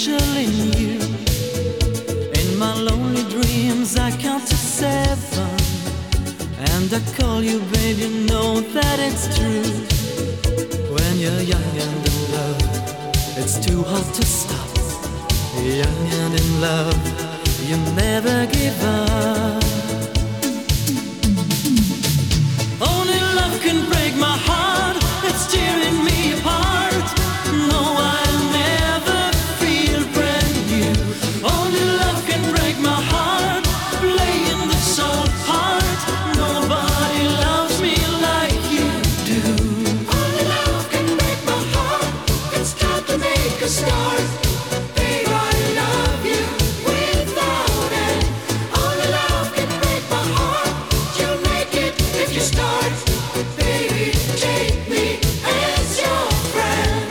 angel in you. In my lonely dreams I count to 7, and I call you, babe, you know that it's true. When you're young and in love, it's too hard to stop. Young and in love, you never give up. Only love can break my heart, it's tearing me apart. No, I'll never feel brand new. Only love can break my heart, playing the soul part. Nobody loves me like you do. Only love can break my heart, it's time to make a start. Babe, I love you without end. Only love can break my heart, you'll make it if you start. Baby, take me as your friend.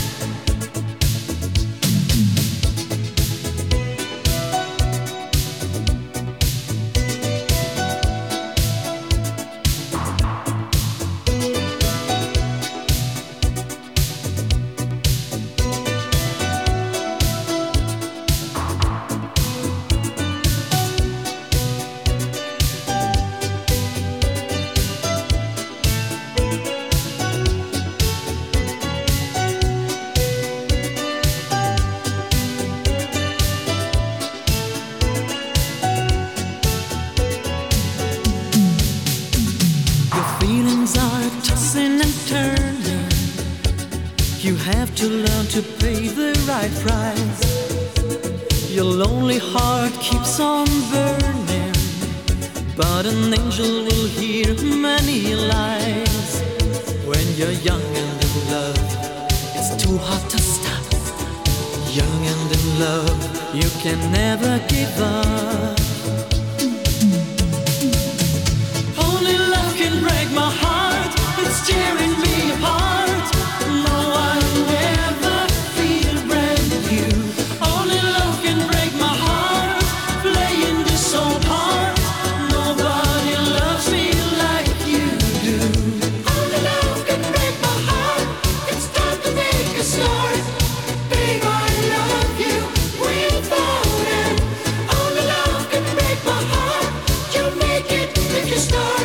Feelings are tossing and turning. You have to learn to pay the right price. Your lonely heart keeps on burning, but an angel will hear many lies. When you're young and in love, it's too hard to stop. Young and in love, you can never give up. Only love can break my heart, it's tearing me apart. No, I'll never feel brand new. Only love can break my heart, playing this soul part. Nobody loves me like you do. Only love can break my heart, it's time to make a start. Babe, I love you without end. Only love can break my heart, you'll make it if you start.